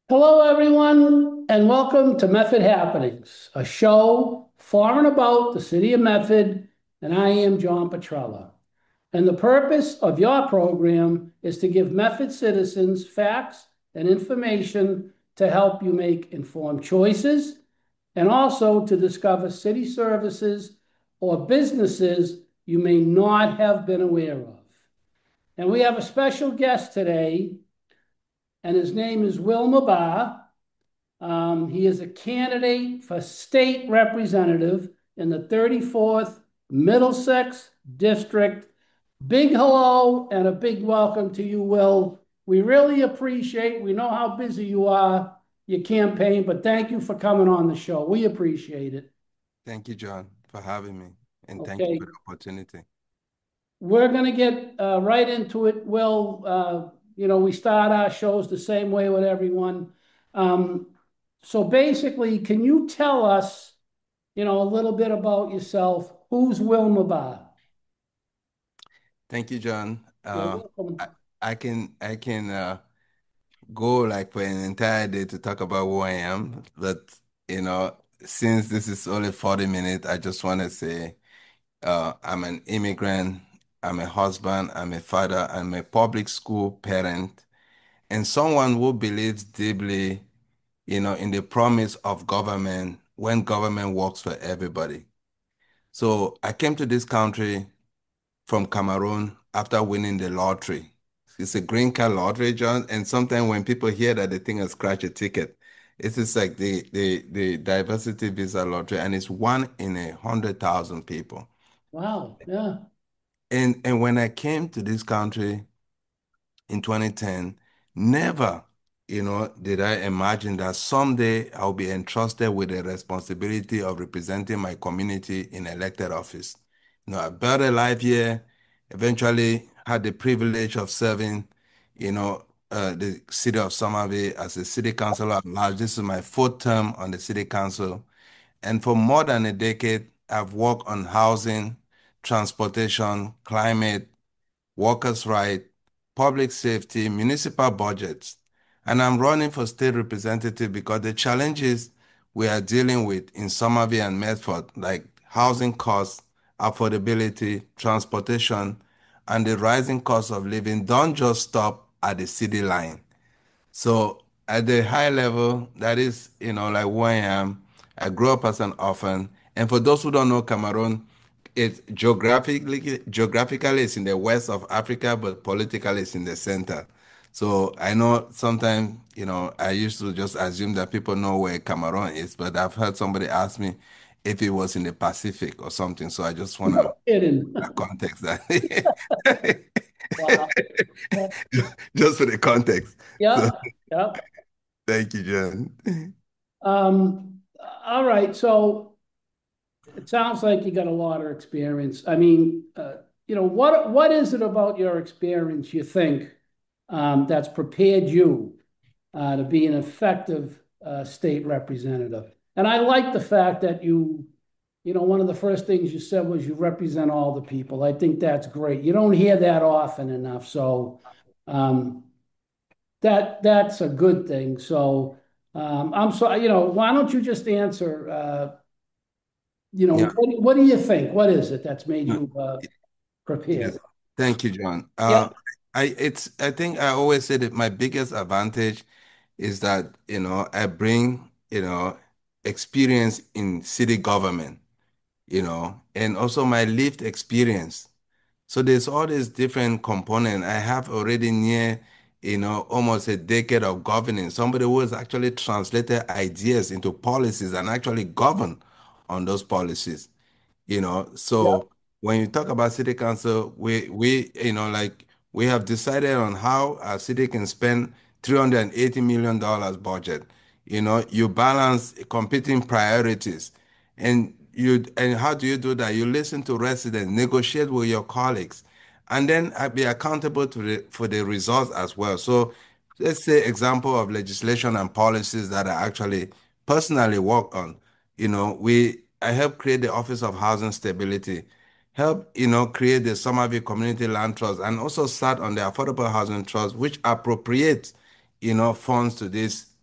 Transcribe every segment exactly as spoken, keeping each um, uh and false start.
Hello, everyone, and welcome to Method Happenings, a show for and about the city of Medford, and I am John Petrella. And the purpose of your program is to give Medford citizens facts and information to help you make informed choices and also to discover city services or businesses you may not have been aware of. And we have a special guest today, and his name is Will Mabar. Um, he is a candidate for state representative in the thirty-fourth Middlesex District. Big hello and a big welcome to you, Will. We really appreciate, we know how busy you are, your campaign, but thank you for coming on the show. We appreciate it. Thank you, John, for having me, and thank you Okay, for the opportunity. we're going to get uh, right into it, Will. Uh, you know, we start our shows the same way with everyone. Um, so basically, can you tell us, you know, a little bit about yourself? Who's Wilma Bar? Thank you, John. You're Uh, I, welcome. I can I can uh, go like for an entire day to talk about who I am, but you know, since this is only forty minutes, I just want to say uh, I'm an immigrant, I'm a husband, I'm a father, I'm a public school parent, and someone who believes deeply, you know, in the promise of government when government works for everybody. So I came to this country from Cameroon after winning the lottery. It's a green card lottery, John. And sometimes when people hear that, they think I scratch a ticket. It's just like the, the, the diversity visa lottery, and it's one in a hundred thousand people. Wow. Yeah. And and when I came to this country in twenty ten, never, you know, did I imagine that someday I'll be entrusted with the responsibility of representing my community in elected office. You know, I built a life here, eventually had the privilege of serving, you know, uh, the city of Somerville as a city councilor at large. This is my fourth term on the city council. And for more than a decade, I've worked on housing, transportation, climate, workers' rights, public safety, municipal budgets. And I'm running for state representative because the challenges we are dealing with in Somerville and Medford, like housing costs, affordability, transportation, and the rising cost of living, don't just stop at the city line. So at the high level, that is, you know, like who I am. I grew up as an orphan. And for those who don't know Cameroon, it's geographically geographically it's in the west of Africa, but politically it's in the center. So I know sometimes, you know, I used to just assume that people know where Cameroon is, but I've heard somebody ask me if it was in the Pacific or something. So I just want to No kidding. context that. Wow. Just for the context. So Yeah. Yeah. thank you, John. Um, all right. So it sounds like you got a lot of experience. I mean, uh, you know, what what is it about your experience you think um, that's prepared you uh, to be an effective uh, state representative? And I like the fact that you, you know, one of the first things you said was you represent all the people. I think that's great. You don't hear that often enough, so um, that that's a good thing. So um, I'm so you know, why don't you just answer? Uh, you know, Yeah. what, what do you think? What is it that's made No, you uh, yes. prepared? Thank you, John. Yeah. Uh, I it's I think I always say that my biggest advantage is that, you know, I bring, you know, experience in city government, you know, and also my lived experience. So there's all these different components. I have already near, you know, almost a decade of governing. Somebody who has actually translated ideas into policies and actually govern on those policies. You know, Yeah. so when you talk about city council, we we you know like we have decided on how our city can spend three hundred eighty million dollars budget. You know, you balance competing priorities, and you and how do you do that? You listen to residents, negotiate with your colleagues, and then uh, be accountable to the, for the results as well. So let's say example of legislation and policies that I actually personally work on. You know, we I helped create the Office of Housing Stability, help, you know, create the Somerville Community Land Trust, and also sat on the Affordable Housing Trust, which appropriates, you know, funds to this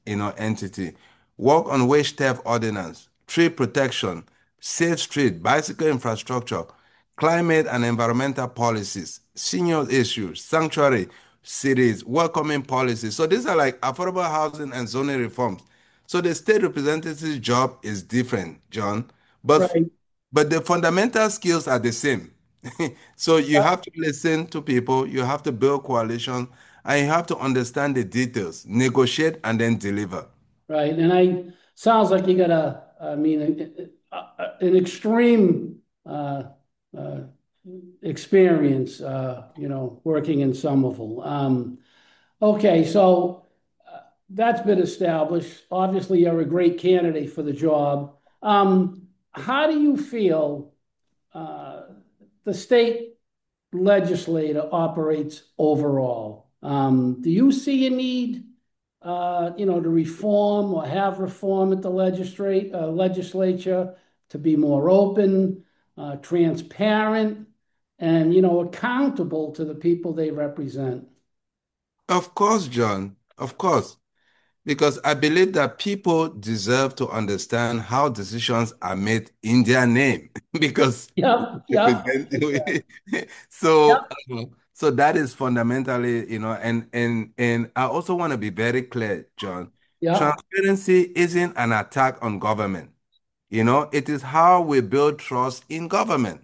you know, entity. Work on wage theft ordinance, tree protection, safe street, bicycle infrastructure, climate and environmental policies, senior issues, sanctuary cities, welcoming policies. So these are like affordable housing and zoning reforms. So the state representative's job is different, John, but Right, but the fundamental skills are the same. So you yeah, have to listen to people, you have to build coalition, and you have to understand the details, negotiate, and then deliver. right. And I, sounds like you got a, I mean, a- a- a- an extreme uh, uh, experience, uh, you know, working in Somerville. Um, okay, so uh, that's been established. Obviously, you're a great candidate for the job. Um, how do you feel uh, the state legislator operates overall? Um, do you see a need, uh, you know, to reform or have reform at the legislate uh, legislature to be more open, uh, transparent, and you know, accountable to the people they represent? Of course, John, of course, because I believe that people deserve to understand how decisions are made in their name because Yep, yep, represent so yep, um, so that is fundamentally, you know, and and and I also want to be very clear, John. yep. Transparency isn't an attack on government. You know, it is how we build trust in government.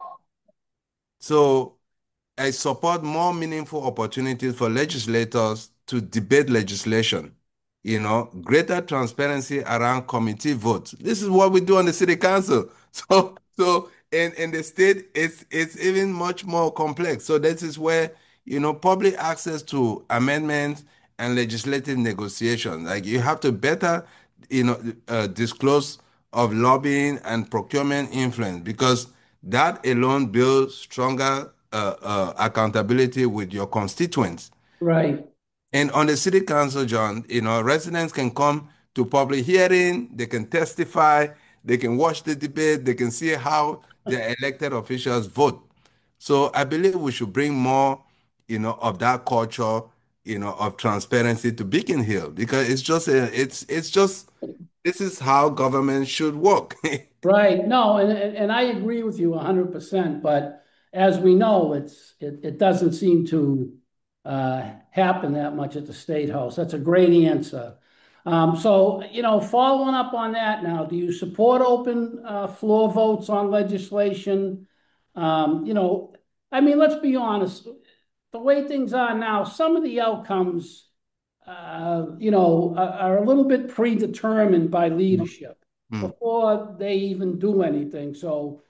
So I support more meaningful opportunities for legislators to debate legislation. You know, greater transparency around committee votes. This is what we do on the city council. So, so in, in the state, it's it's even much more complex. So this is where, you know, public access to amendments and legislative negotiations. Like you have to better, you know, uh, disclose of lobbying and procurement influence because that alone builds stronger uh, uh, accountability with your constituents. Right, And on the city council, John, you know, residents can come to public hearing, they can testify, they can watch the debate, they can see how their elected officials vote. So I believe we should bring more, you know, of that culture, you know, of transparency to Beacon Hill because it's just a, it's it's just this is how government should work. right. No, and, and, and I agree with you one hundred percent. But as we know, it's it, it doesn't seem to uh, happen that much at the State House. That's a great answer. Um, so, you know, following up on that now, do you support open uh, floor votes on legislation? Um, you know, I mean, let's be honest, the way things are now, some of the outcomes uh, you know, are, are a little bit predetermined by leadership Hmm. before they even do anything. So,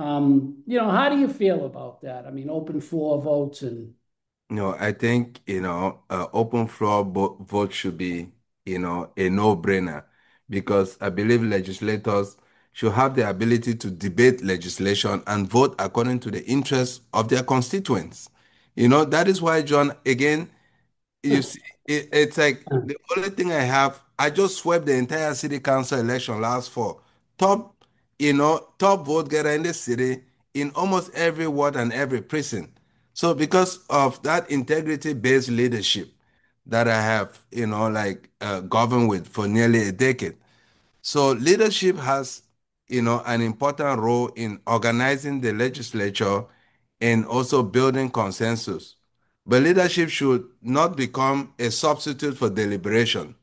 um, you know, how do you feel about that? I mean, open floor votes and No, I think, you know, uh, open floor bo- vote should be, you know, a no-brainer because I believe legislators should have the ability to debate legislation and vote according to the interests of their constituents. You know, that is why, John, again, you see, it, it's like the only thing I have, I just swept the entire city council election last fall. Top, you know, top vote getter in the city in almost every ward and every precinct. So because of that integrity-based leadership that I have, you know, like uh, governed with for nearly a decade. So leadership has, you know, an important role in organizing the legislature and also building consensus. But leadership should not become a substitute for deliberation.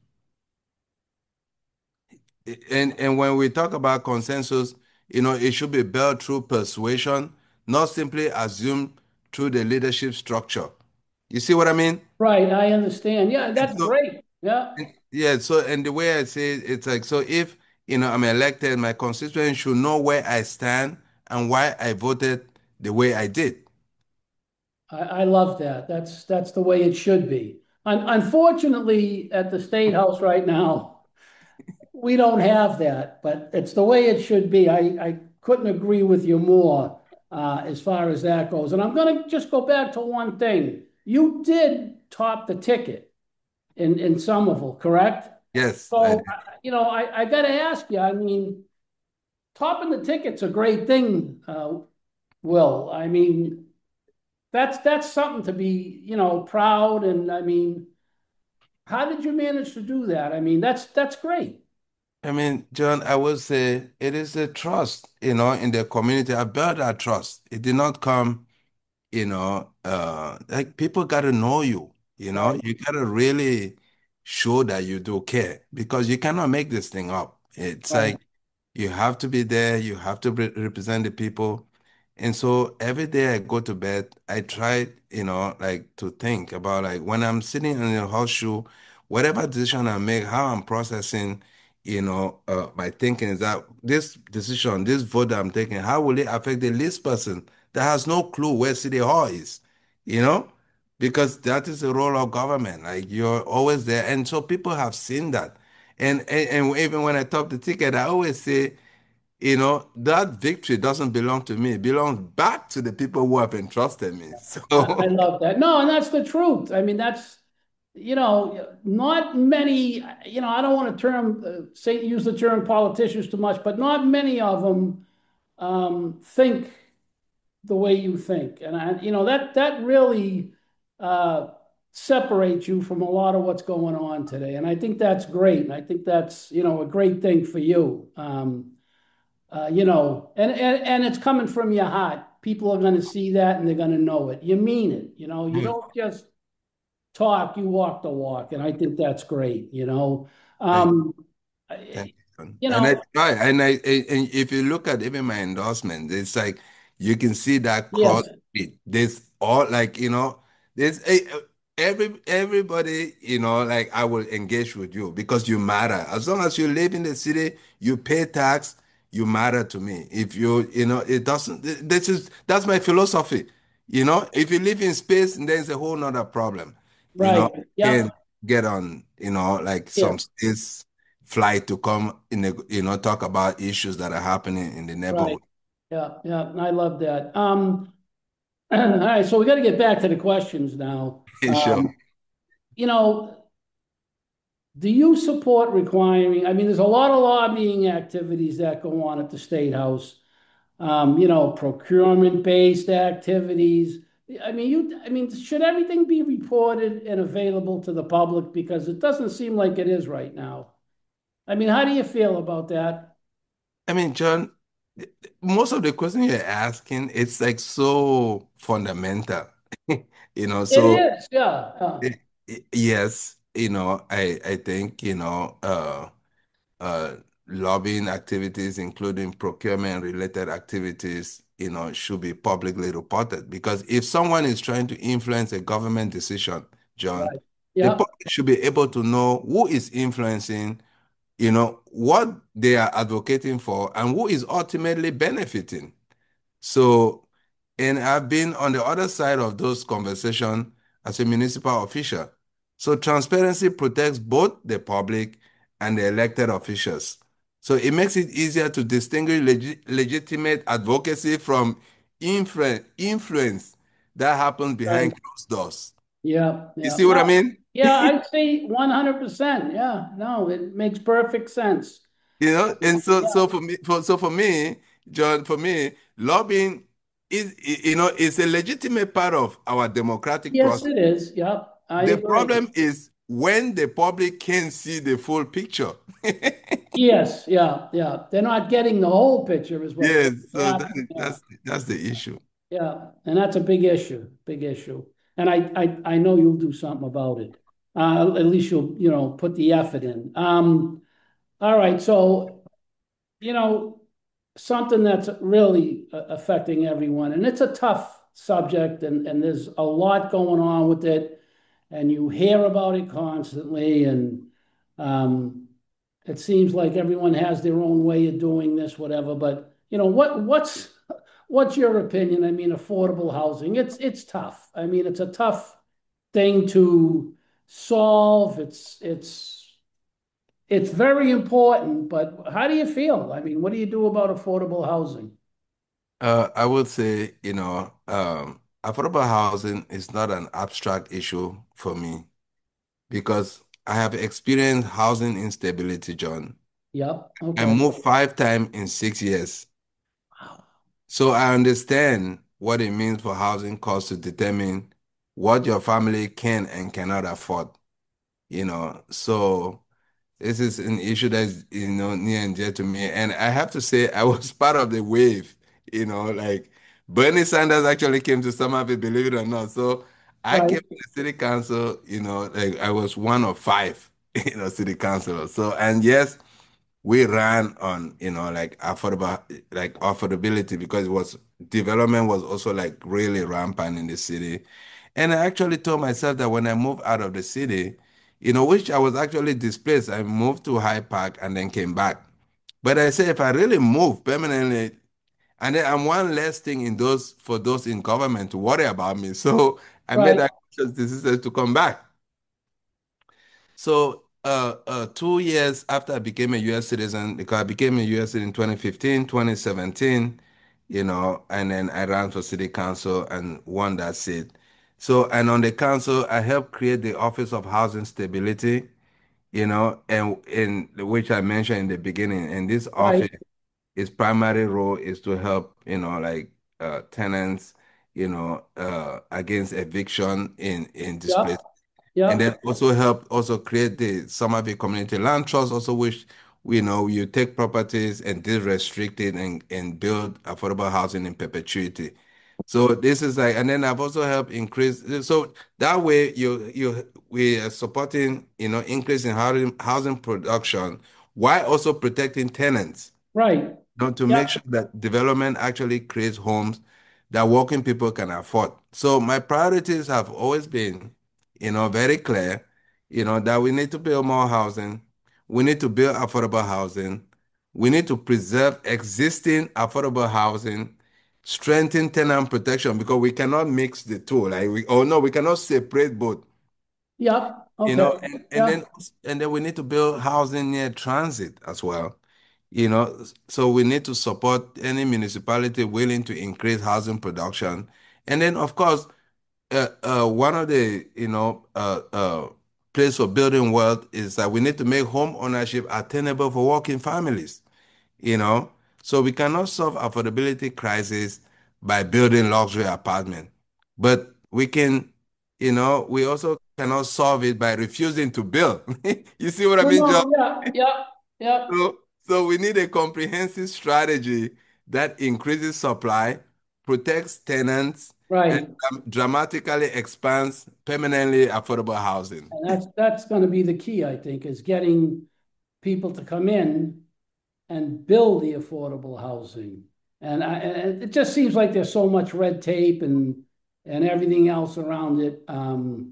And, and when we talk about consensus, you know, it should be built through persuasion, not simply assumed through the leadership structure. You see what I mean? right, I understand. Yeah, And that's so, great. Yeah, and- yeah, so, and the way I say it, it's like, so if, you know, I'm elected, my constituents should know where I stand and why I voted the way I did. I, I love that. That's that's the way it should be. Un unfortunately, at the State House right now, we don't have that, but it's the way it should be. I, I couldn't agree with you more uh, as far as that goes. And I'm going to just go back to one thing. You did top the ticket in, in Somerville, correct? Yes, I So, did. uh, you know, I, I got to ask you, I mean, topping the ticket's a great thing, uh, Will. I mean, that's that's something to be, you know, proud and I mean, How did you manage to do that? I mean, that's that's great. I mean, John, I would say it is a trust, you know, in the community. I built that trust. It did not come, you know, uh, like people got to know you, you know, Right, you got to really show that you do care because you cannot make this thing up. It's right, like you have to be there, you have to re represent the people. And so every day I go to bed, I try, you know, like to think about like when I'm sitting in the horseshoe, whatever decision I make, how I'm processing, you know, uh, my thinking is that this decision, this vote that I'm taking, how will it affect the least person that has no clue where City Hall is, you know? Because that is the role of government. Like you're always there. And so people have seen that. And, and, and even when I top the ticket, I always say, you know, that victory doesn't belong to me. It belongs back to the people who have entrusted me. I, So, I love that. No, and that's the truth. I mean, that's you know, not many. You know, I don't want to term uh, say use the term politicians too much, but not many of them um, think the way you think, and I, you know, that that really uh, separates you from a lot of what's going on today. And I think that's great. And I think that's you know a great thing for you. Um, uh, you know, and, and and it's coming from your heart. People are going to see that and they're going to know it. You mean it. You know, you don't just talk, you walk the walk, and I think that's great. You know, thank um, Thank you, son. you And I know, try, and I, and if you look at even my endorsement, it's like you can see that cross. yes, It There's all like you know, there's a, every everybody you know like I will engage with you because you matter. As long as you live in the city, you pay tax, you matter to me. If you you know, it doesn't. This is that's my philosophy. You know, if you live in space, then there's a whole nother problem. You know, right, can yep, get on. You know, like yeah, some states flight to come in the, you know, talk about issues that are happening in the right, neighborhood. yeah, yeah. I love that. Um, all right, so we got to get back to the questions now. Sure. Um, you know, do you support requiring? I mean, there's a lot of lobbying activities that go on at the State House. Um, you know, procurement-based activities. I mean, you, I mean, should everything be reported and available to the public? Because it doesn't seem like it is right now. I mean, how do you feel about that? I mean, John, most of the questions you're asking, it's like so fundamental, you know, It so is, yeah, yeah, it, it- yes, you know, I, I think, you know, uh, uh, lobbying activities, including procurement related activities, you know, should be publicly reported. Because if someone is trying to influence a government decision, John, right. the Yep, public should be able to know who is influencing, you know, what they are advocating for and who is ultimately benefiting. So, and I've been on the other side of those conversations as a municipal official. So transparency protects both the public and the elected officials. So it makes it easier to distinguish legi- legitimate advocacy from influ- influence that happens right. behind closed doors. Yeah, You yeah. see what I No, mean? yeah, I see one hundred percent. Yeah, no, it makes perfect sense. You know, and so Yeah, so for me, for, so for me, John, for me, lobbying is you know is a legitimate part of our democratic yes, process. it is. Yep, I The agree. problem is when the public can't see the full picture. Yes, yeah, yeah. They're not getting the whole picture, is what's Yes, really so that, happening. Yeah, that's that's the issue. yeah, and that's a big issue, big issue. And I, I, I know you'll do something about it. Uh, at least you'll, you know, put the effort in. Um, all right, so you know, something that's really uh, affecting everyone, and it's a tough subject, and and there's a lot going on with it, and you hear about it constantly, and um, it seems like everyone has their own way of doing this, whatever. But you know, what what's what's your opinion? I mean, affordable housing. It's it's tough. I mean, it's a tough thing to solve. It's it's it's very important, but how do you feel? I mean, what do you do about affordable housing? Uh, I would say, you know, um, affordable housing is not an abstract issue for me because I have experienced housing instability, John. Yep. I Okay. moved five times in six years. Wow. So I understand what it means for housing costs to determine what your family can and cannot afford. you know. So this is an issue that's, you know, near and dear to me. And I have to say, I was part of the wave, you know, like Bernie Sanders actually came to Somerville, believe it or not. So I Right, came to the city council, you know, like I was one of five, you know, city councilors. So, and yes, we ran on, you know, like affordable, like affordability because it was development was also like really rampant in the city. And I actually told myself that when I moved out of the city, you know, which I was actually displaced, I moved to Hyde Park and then came back. But I said, if I really move permanently, and then I'm one less thing in those for those in government to worry about me. So I made right, that conscious decision to come back. So, uh, uh, two years after I became a U S citizen, because I became a U S citizen in twenty fifteen, twenty seventeen, you know, and then I ran for city council and won that seat. So, and on the council, I helped create the Office of Housing Stability, you know, and in which I mentioned in the beginning. And this right. office, its primary role is to help, you know, like uh, tenants, you know, uh, against eviction in in displaced Yep, and yep, then also help also create the Somerville Community Land Trust, also which you know you take properties and restrict it and, and build affordable housing in perpetuity. So this is like, and then I've also helped increase. So that way you you we are supporting you know increase in housing housing production while also protecting tenants right. know, to make Yep, sure that development actually creates homes that working people can afford. So my priorities have always been, you know, very clear, you know, that we need to build more housing. We need to build affordable housing. We need to preserve existing affordable housing, strengthen tenant protection because we cannot mix the two. Like we, oh no, we cannot separate both. yep, You okay, know, and, and yeah, then and then we need to build housing near transit as well. You know, so we need to support any municipality willing to increase housing production. And then, of course, uh, uh, one of the you know uh, uh, place for building wealth is that we need to make home ownership attainable for working families you know. So we cannot solve affordability crisis by building luxury apartment, but we can, you know, we also cannot solve it by refusing to build. You see what I no, mean, John? no, yeah, yeah, yeah, So, so we need a comprehensive strategy that increases supply, protects tenants, and right. dram- dramatically expands permanently affordable housing. And that's, that's gonna be the key, I think, is getting people to come in and build the affordable housing. And I, and it just seems like there's so much red tape and, and everything else around it. Um,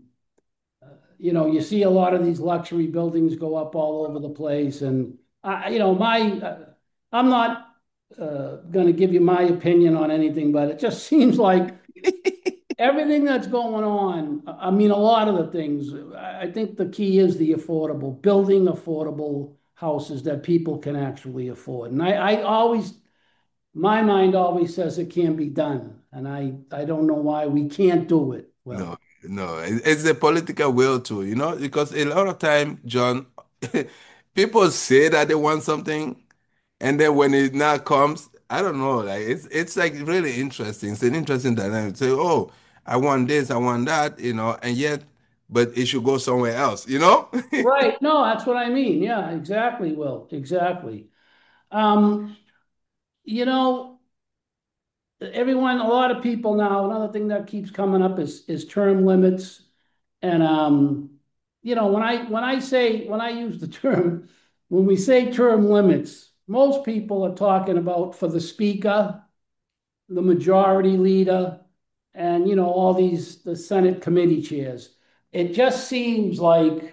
you know, you see a lot of these luxury buildings go up all over the place. And I, you know, my, uh, I'm not uh, going to give you my opinion on anything, but it just seems like everything that's going on, I mean, a lot of the things, I think the key is the affordable, building affordable houses that people can actually afford. And I, I always, my mind always says it can be done. And I, I don't know why we can't do it No, well. no, it- it's the political will too, you know, because a lot of time, John, people say that they want something, and then when it now comes, I don't know, like it's it's like really interesting. It's an interesting dynamic. Say, oh, I want this, I want that, you know, and yet, but it should go somewhere else, you know? Right. No, that's what I mean. Yeah, exactly, Will. Exactly. Um, you know, everyone, a lot of people now, another thing that keeps coming up is is term limits. And um, you know, when I when I say when I use the term, when we say term limits, most people are talking about for the speaker, the majority leader, and you know, all these the Senate committee chairs. It just seems like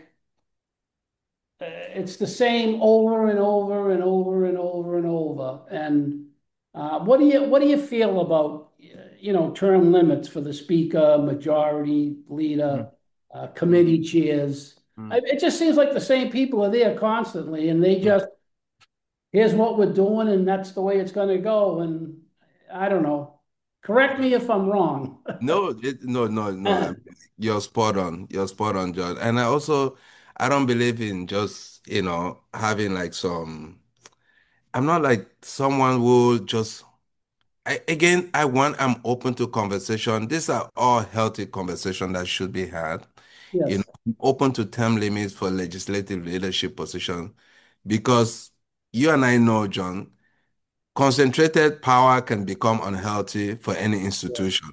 uh, it's the same over and over and over and over and over. And uh, what do you what do you feel about you know term limits for the speaker, majority leader, Mm, uh, mm, committee chairs? I, mm, it just seems like the same people are there constantly, and they mm. just here's what we're doing, and that's the way it's going to go. And I don't know. Correct me if I'm wrong. No, it, no, no, no. I mean, you're spot on. You're spot on, John. And I also, I don't believe in just, you know, having like some, I'm not like someone who just I, again, I want, I'm open to conversation. These are all healthy conversation that should be had. You know, Yes. open to term limits for legislative leadership positions because you and I know, John, concentrated power can become unhealthy for any Yeah. institution.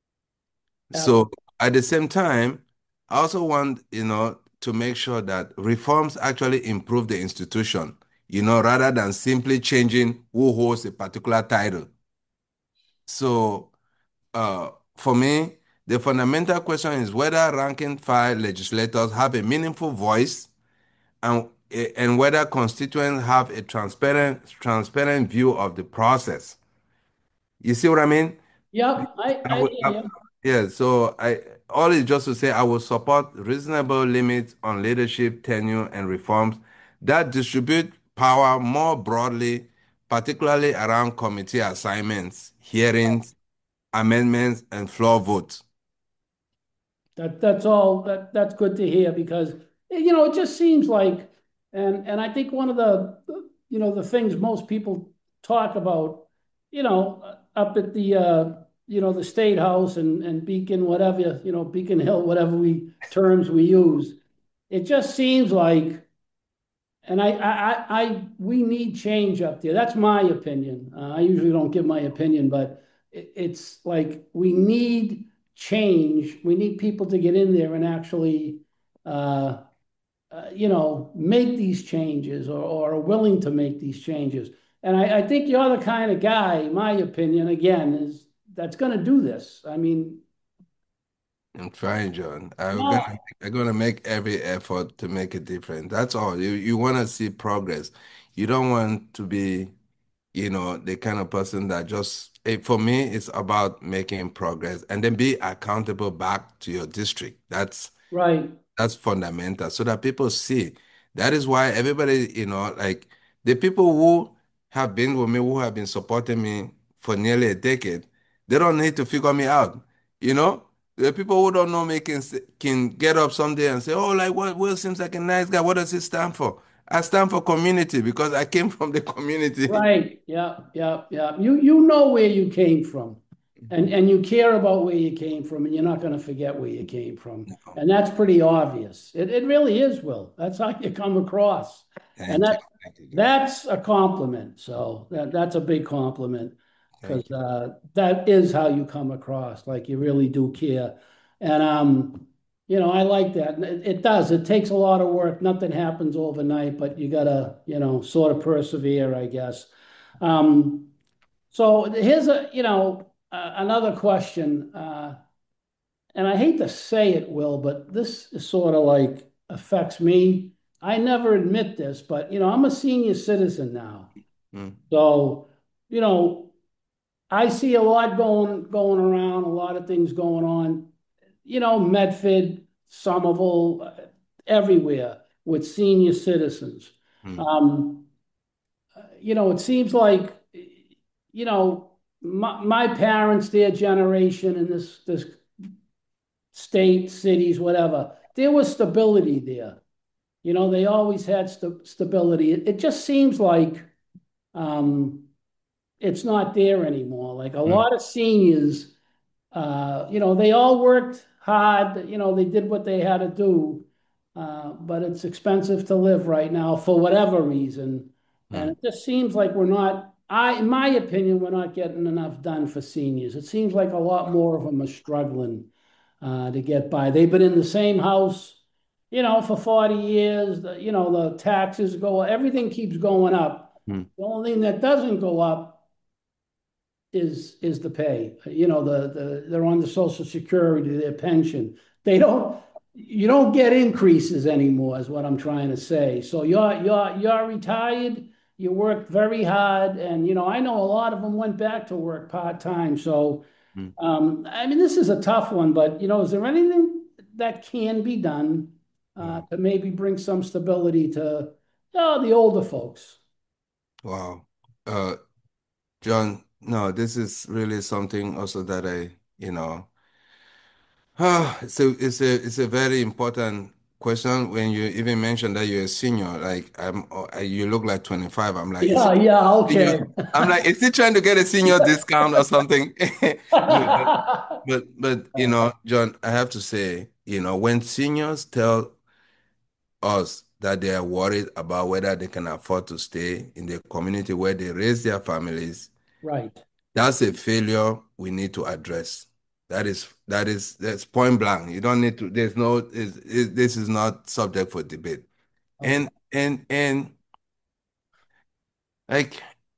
Ab- So at the same time, I also want, you know, to make sure that reforms actually improve the institution, you know, rather than simply changing who holds a particular title. So uh, for me, the fundamental question is whether ranking file legislators have a meaningful voice and and whether constituents have a transparent transparent view of the process. You see what I mean? Yep, I, I I would, hear I- you. yeah, so I all is just to say I will support reasonable limits on leadership tenure and reforms that distribute power more broadly, particularly around committee assignments, hearings, amendments, and floor votes. That that's all that that's good to hear because eh, you know it just seems like and and I think one of the you know the things most people talk about you know up at the uh, you know the State House and and Beacon whatever you know Beacon Hill whatever we terms we use it just seems like and I, I, I, I- we need change up there. That's my opinion. Uh, I usually don't give my opinion, but it, it's like we need change. We need people to get in there and actually, uh, uh, you know, make these changes or, or are willing to make these changes. And I, I think you're the kind of guy, my opinion, again, is that's going to do this. I mean, I'm trying, John. I'm gonna no, I'm gonna make every effort to make a difference. That's all. You you want to see progress. You don't want to be, you know, the kind of person that just eh, for me, it's about making progress and then be accountable back to your district. That's right, that's fundamental so that people see. That is why everybody, you know, like the people who have been with me, who have been supporting me for nearly a decade, they don't need to figure me out. You know, the people who don't know me can s- can get up someday and say, "Oh, like what? Will seems like a nice guy. What does he stand for?" I stand for community because I came from the community. right, yeah, yeah, yeah. You you know where you came from. And and you care about where you came from, and you're not going to forget where you came from. And that's pretty obvious. It it really is, Will. That's how you come across. And Thank you, that thank you, John. that's a compliment. So that that's a big compliment because Thank you. uh, that is how you come across. Like you really do care. And um, you know, I like that. And It, it does. It takes a lot of work. Nothing happens overnight, but you gotta, you know, sort of persevere, I guess. Um, so here's a, you know, uh, another question, uh, and I hate to say it, Will, but this is sort of like affects me. I never admit this, but you know, I'm a senior citizen now. Mm, So, you know, I see a lot going going around, a lot of things going on. You know, Medford, Somerville, uh, everywhere with senior citizens. mm, Um, you know, it seems like, you know, my, my parents, their generation in this this state, cities, whatever, there was stability there. You know, they always had st stability. It, it just seems like um, it's not there anymore. Like a mm, lot of seniors, uh, you know, they all worked hard. You know, they did what they had to do, uh, but it's expensive to live right now for whatever reason. And mm, it just seems like we're not, I, in my opinion, we're not getting enough done for seniors. It seems like a lot more of them are struggling uh, to get by. They've been in the same house, you know, for forty years. The, you know, the taxes go, everything keeps going up. mm, The only thing that doesn't go up is is the pay. You know, the the they're on the Social Security, their pension. They don't you don't get increases anymore, is what I'm trying to say. So you're you're you're retired, you worked very hard, and you know, I know a lot of them went back to work part-time. So mm. um, I mean, this is a tough one, but you know, is there anything that can be done uh, Wow. to maybe bring some stability to oh, the older folks? Wow. Uh, John, no, this is really something also that I, you know, ah, it's a, it's a, it's a very important question when you even mentioned that you're a senior, like I'm, uh, you look like twenty-five. I'm like, is he Yeah, yeah, senior? okay. I'm like, is he trying to get a senior discount or something? No, but, but, but, you know, John, I have to say, you know, when seniors tell us that they are worried about whether they can afford to stay in the community where they raise their families, Right. that's a failure we need to address. That is that is that's point blank. You don't need to. There's no. Is this is not subject for debate. Okay. And and and like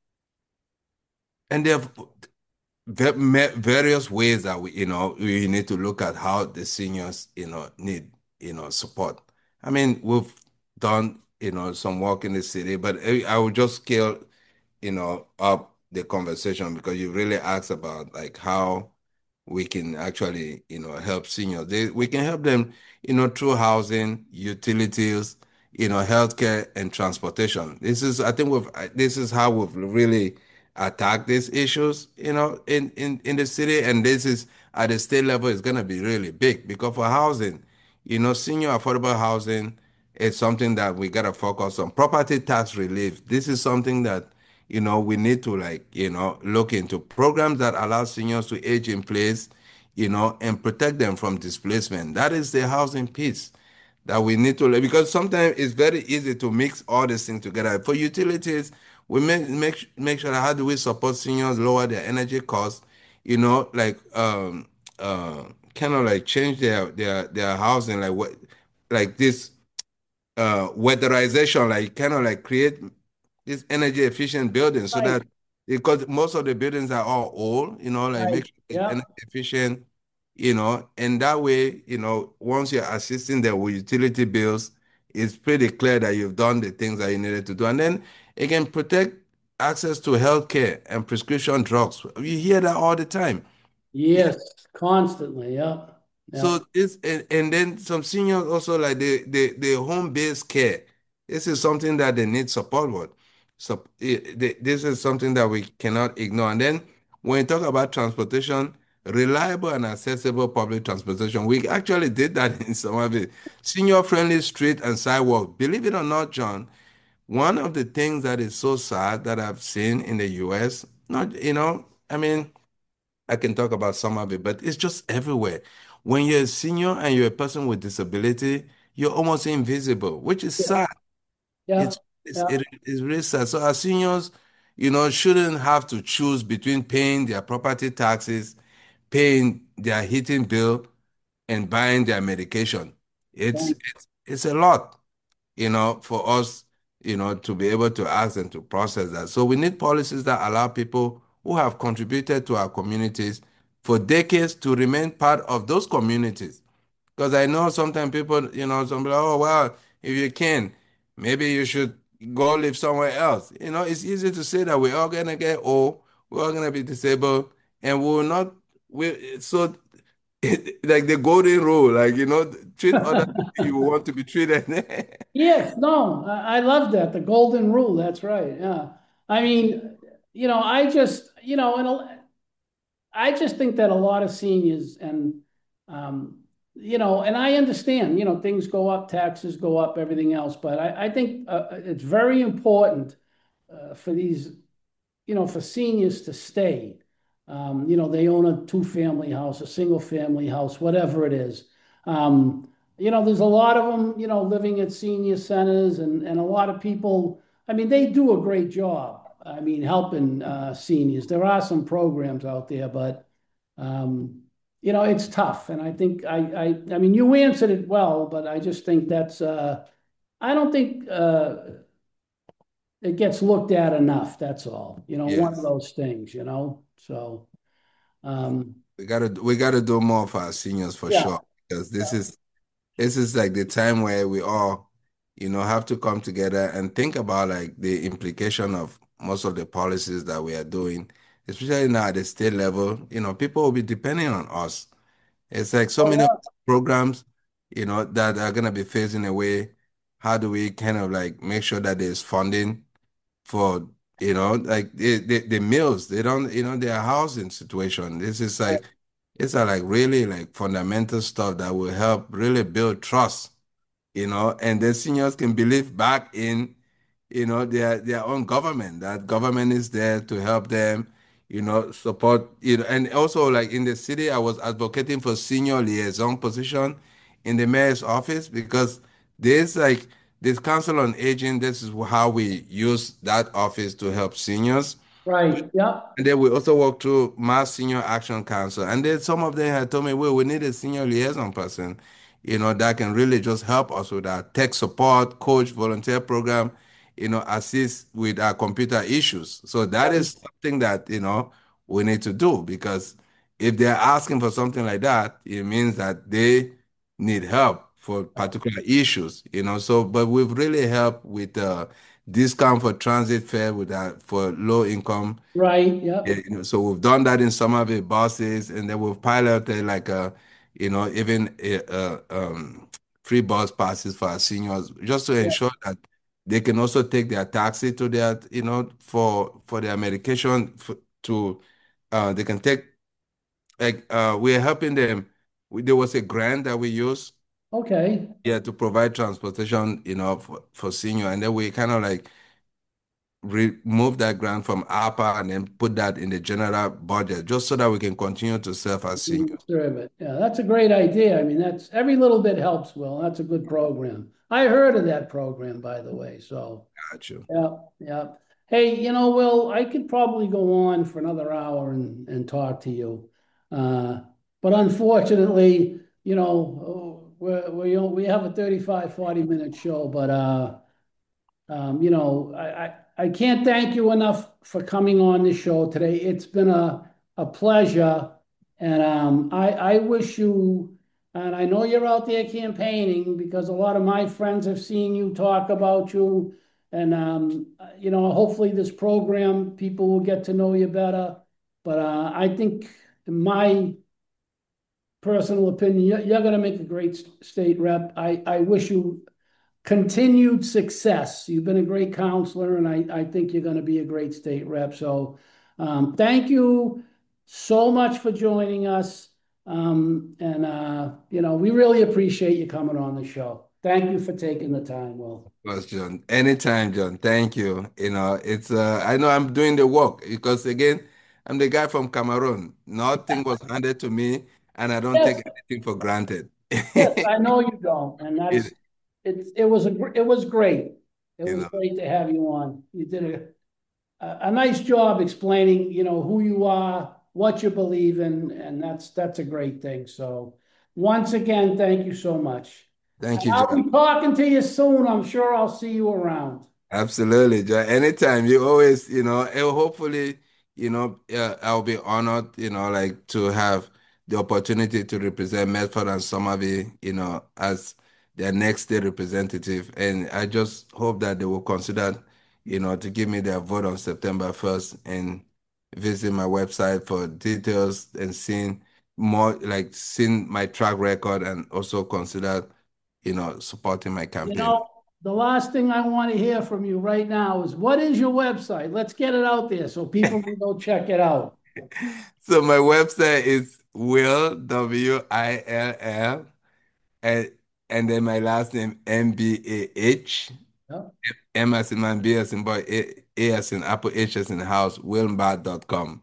and there are va- ma- various ways that we you know we need to look at how the seniors you know need you know support. I mean we've done you know some work in the city, but I I would just scale you know, up the conversation because you really asked about like how we can actually, you know, help seniors. They, we can help them, you know, through housing, utilities, you know, healthcare and transportation. This is, I think we've, this is how we've really attacked these issues, you know, in, in, in the city. And this is at the state level is going to be really big because for housing, you know, senior affordable housing is something that we got to focus on. Property tax relief. This is something that you know, we need to like, you know, look into programs that allow seniors to age in place, you know, and protect them from displacement. That is the housing piece that we need to, because sometimes it's very easy to mix all these things together. For utilities, we make make make sure that how do we support seniors lower their energy costs, you know, like um uh kind of like change their their their housing like what like this uh weatherization, like kind of like create this energy efficient buildings so Right, that because most of the buildings are all old, you know, like right. make sure it's Yeah. energy efficient, you know, and that way, you know, once you're assisting them with utility bills, it's pretty clear that you've done the things that you needed to do. And then it can protect access to healthcare and prescription drugs. You hear that all the time. Yeah, Yes, constantly. Yeah. Yeah. so it's and, and then some seniors also like the the the home-based care. This is something that they need support with. So it, the- this is something that we cannot ignore. And then when you talk about transportation, reliable and accessible public transportation, we actually did that in some of it. Senior-friendly street and sidewalk. Believe it or not, John, one of the things that is so sad that I've seen in the U S, not you know, I mean. I can talk about some of it, but it's just everywhere. When you're a senior and you're a person with disability, you're almost invisible, which is Yeah. sad. Yeah. It's it's Yeah. it is really sad. So our seniors, you know, shouldn't have to choose between paying their property taxes, paying their heating bill, and buying their medication. It's Thank it's it's a lot you know, for us, you know, to be able to ask and to process that. So we need policies that allow people who have contributed to our communities for decades to remain part of those communities. Because I know sometimes people, you know, some people, oh, well, if you can, maybe you should go live somewhere else. You know, it's easy to say that we're all going to get old, we're all going to be disabled, and we will not, we, so like the golden rule, like, you know, treat other people you want to be treated. Yes, no, I, I love that. The golden rule. That's right. Yeah. I mean, you know, I just, you know, and a- I just think that a lot of seniors and, um, you know, and I understand, you know, things go up, taxes go up, everything else, but I, I think uh, it's very important uh, for these you know, for seniors to stay. Um, you know, they own a two-family house, a single-family house, whatever it is. Um, you know, there's a lot of them, you know, living at senior centers and, and a lot of people, I mean, they do a great job. I mean, helping uh, seniors. There are some programs out there, but, um, you know, it's tough. And I think I, I, I mean, you answered it well, but I just think that's, uh, I don't think, uh, it gets looked at enough, that's all. You know, one of Yes, those things, you know? So, um, we gotta we gotta do more for our seniors for yeah, sure because this is this is like the time where we all, you know, have to come together and think about like the implication of most of the policies that we are doing, especially now at the state level. You know, people will be depending on us. It's like so oh, many yeah, programs, you know, that are gonna be phasing away. How do we kind of like make sure that there's funding for you know like the, the the meals they don't you know their housing situation this is right, like it's a like really like fundamental stuff that will help really build trust you know, and the seniors can believe back in, you know, their their own government. That government is there to help them, you know, support, you know, and also like in the city, I was advocating for senior liaison position in the mayor's office because there's like this council on aging. This is how we use that office to help seniors. Right. Yep. And then we also work through Mass Senior Action Council. And then some of them had told me, well, we need a senior liaison person, you know, that can really just help us with our tech support, coach, volunteer program, you know, assist with our computer issues. So that Right. is something that, you know, we need to do because if they're asking for something like that, it means that they need help for particular issues, you know. So, but we've really helped with uh, discount for transit fare with that for low income, Right. yeah, Yep. you know, so we've done that in some of the buses, and then we've piloted like a, you know, even a, uh um, free bus passes for our seniors, just to Yeah. ensure that they can also take their taxi to their, you know, for for their medication for, to, uh, they can take like uh, we're helping them. We, there was a grant that we used, Okay. yeah, to provide transportation, you know, for, for senior, and then we kind of like remove that grant from ARPA and then put that in the general budget just so that we can continue to serve our You seniors. serve it. Yeah, that's a great idea. I mean, that's every little bit helps, Will. That's a good program. I heard of that program, by the way. So, Got you. yeah, yeah. Hey, you know, Will, I could probably go on for another hour and, and talk to you. Uh, but unfortunately, you know, we're, we, we have a thirty-five, forty minute show, but, uh, Um, you know, I, I, I can't thank you enough for coming on the show today. It's been a, a pleasure. And um, I, I wish you, and I know you're out there campaigning because a lot of my friends have seen you talk about you. And, um, you know, hopefully this program, people will get to know you better. But uh, I think, in my personal opinion, you're, you're going to make a great state rep. I, I wish you continued success. You've been a great counselor, and I, I think you're going to be a great state rep. So, um, thank you so much for joining us. Um, and, uh, you know, we really appreciate you coming on the show. Thank you for taking the time, Will. Course, John. Anytime, John. Thank you. You know, it's uh I know I'm doing the work because again, I'm the guy from Cameroon. Nothing was handed to me and I don't take Yes, anything for granted. yes, I know you don't, and that's It, it. It was a gr- it was great. It you was know, great to have you on. You did a a, a nice job explaining, you know, who you are, what you believe in, and that's that's a great thing. So, once again, thank you so much. thank And you, I'll John. be talking to you soon. I'm sure I'll see you around. Absolutely, John. Anytime you always, you know, and hopefully, you know, uh, I'll be honored, you know, like to have the opportunity to represent Medford and Somerville, you know, as their next state representative. And I just hope that they will consider, you know, to give me their vote on September first and visit my website for details and seeing more, like seeing my track record and also consider, you know, supporting my You campaign. know, the last thing I want to hear from you right now is what is your website? Let's get it out there so people can go check it out. So my website is Will W I L L and and then my last name M B A H Yeah. M as in man, B as in boy, A, A as in apple, H as in house, wilmbard dot com.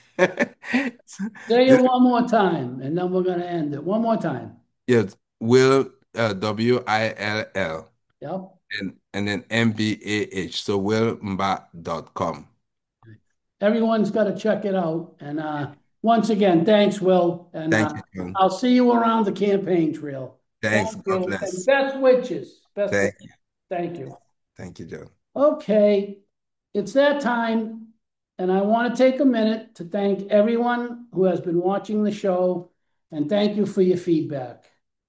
Say it one more time, and then we're going to end it. One more time. Yes, Will uh, W I L L Yep. and and then M B A H. So wilmbard dot com. Everyone's got to check it out. And uh, once again, thanks, Will. And uh, Thank you, John. I'll see you around the campaign trail. Thanks. Thank God you. And bless. best wishes. Best Thank wishes. you. Thank you. Thank you, John. Okay, it's that time. And I want to take a minute to thank everyone who has been watching the show and thank you for your feedback.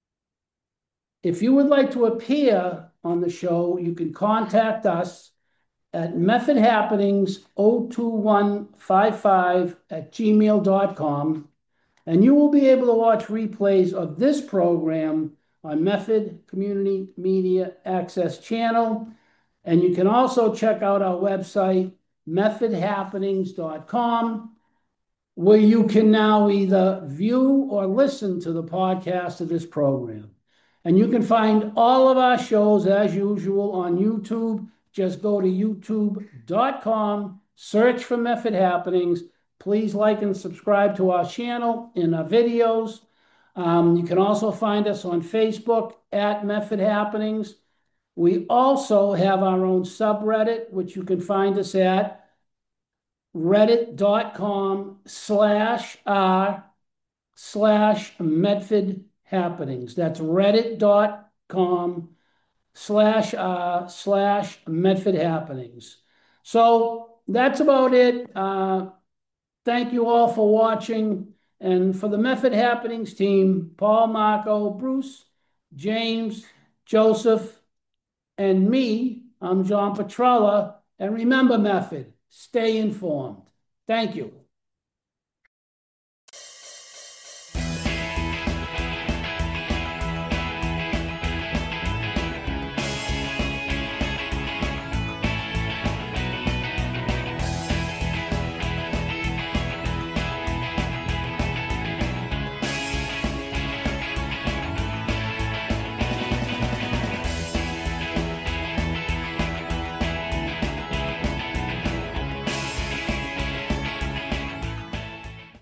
If you would like to appear on the show, you can contact us at method happenings zero two one five five at gmail dot com, and you will be able to watch replays of this program on Method Community Media Access Channel. And you can also check out our website, method happenings dot com, where you can now either view or listen to the podcast of this program. And you can find all of our shows as usual on YouTube. Just go to youtube dot com, search for Method Happenings. Please like and subscribe to our channel and our videos. Um, you can also find us on Facebook at Method Happenings. We also have our own subreddit, which you can find us at reddit dot com slash r slash Medford Happenings. That's reddit dot com slash uh slash Medford Happenings. So that's about it. Uh, thank you all for watching. And for the Method Happenings team, Paul, Marco, Bruce, James, Joseph, and me, I'm John Petrella. And remember, Method, stay informed. Thank you.